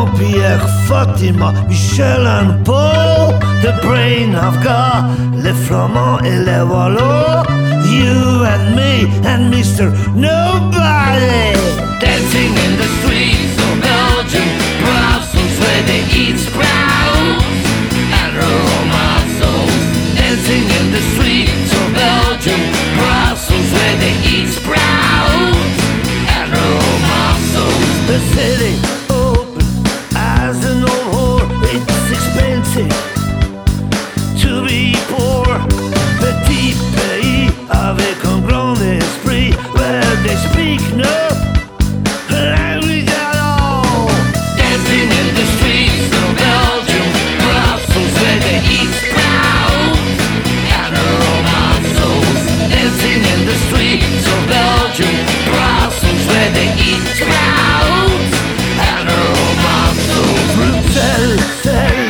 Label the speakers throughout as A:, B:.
A: Jean-Pierre, Fatima, Michel and Paul, the brain of God, les Flamands et les Wallons, you and me and Mr. Nobody, dancing in the streets of Belgium, Brussels where they eat sprouts and romancos, dancing in the streets of Belgium, Brussels where they eat sprouts and romancos. The city open as an old whore, it's expensive to be poor. Petit pays avec un grand esprit where they speak no language at all. Dancing in the streets of Belgium, Brussels where they eat sprouts and romancos. Dancing in the streets of Belgium, Brussels where they eat sprouts and romancos. Bruxelles,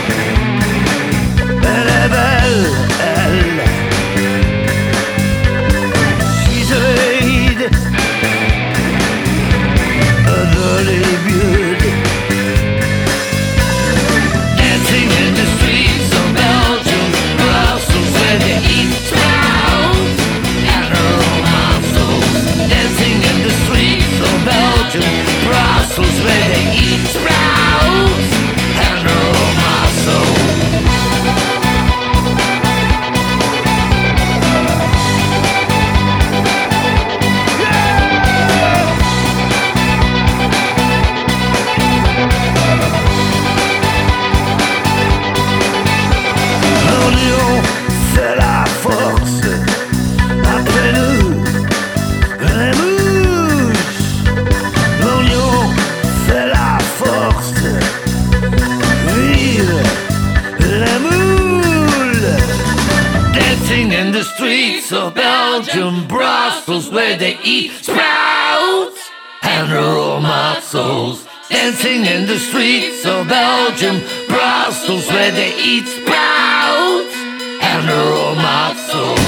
A: elle est belle, elle. She's a maid, a dirty beauty. Dancing in the streets of Belgium, Brussels where they eat sprouts and romancos. Dancing in the streets of Belgium, Brussels where they eat sprouts and romancos. L'union, c'est la force. Après nous, les mouches. L'union, c'est la force. Vive les moules. Dancing in the streets of Belgium, Brussels, where they eat sprouts and romancos. Dancing in the streets of Belgium, Brussels, where they eat sprouts and romancos.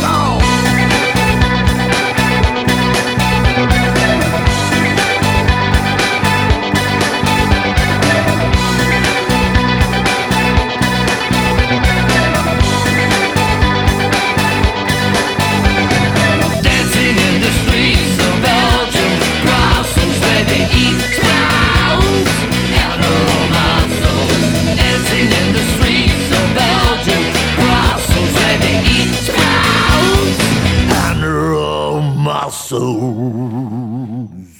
A: Dancing in the streets of Belgium, Brussels, where they eat sprouts and romancos. Dancing in the streets of Belgium, Brussels, where they eat sprouts and romancos.